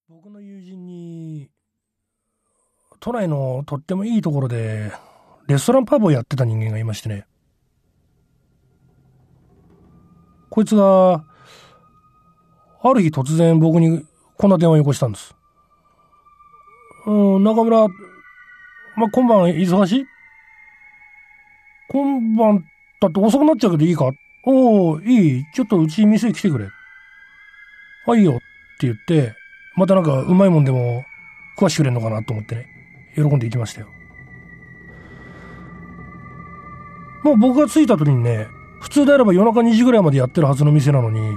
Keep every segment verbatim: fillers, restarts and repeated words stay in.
僕の友人に都内のとってもいいところでレストランパブをやってた人間がいましてね、こいつがある日突然僕にこんな電話をよこしたんです。うん、中村、まあ、今晩忙しい？今晩だって遅くなっちゃうけどいいか？おお、いい。ちょっとうち店来てくれ。あ、いいよって言って、またなんかうまいもんでも食わしてくれんのかなと思ってね、喜んで行きましたよ。もう僕が着いた時にね、普通であれば夜中にじぐらいまでやってるはずの店なのに、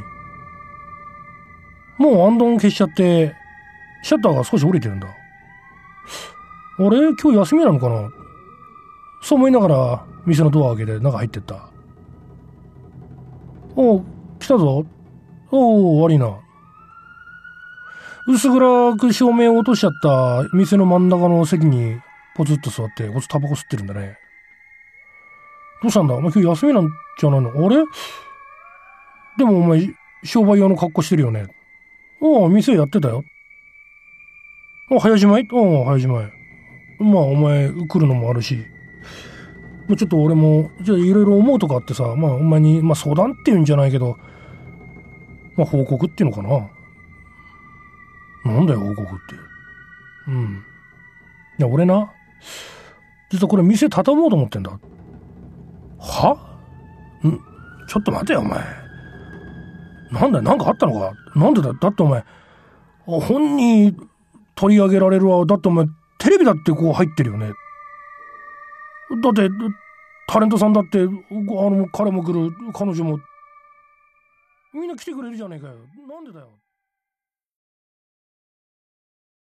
もうアンドン消しちゃって、シャッターが少し降りてるんだ。あれ？今日休みなのかな？そう思いながら店のドアを開けて中入ってった。おう、来たぞ。おう、悪いな。薄暗く照明を落としちゃった店の真ん中の席にポツッと座って、こいつタバコ吸ってるんだね。どうしたんだ？お前今日休みなんじゃないの？あれ？でもお前商売用の格好してるよね。おう、店やってたよ。お、早じまい？おう、早じまい。まあお前来るのもあるし、ちょっと俺もじゃあいろいろ思うとかあってさ、まあお前に、まあ、相談っていうんじゃないけど、まあ報告っていうのかな。なんだよ報告って。うん。いや俺な、実はこれ店畳もうと思ってんだ。は？ん？ちょっと待てよお前。なんだよ、なんかあったのか？なんでだ？だってお前本に取り上げられるわ。だってお前テレビだってこう入ってるよね。だってタレントさんだって、あの彼も来る、彼女もみんな来てくれるじゃねえかよ。なんでだよ。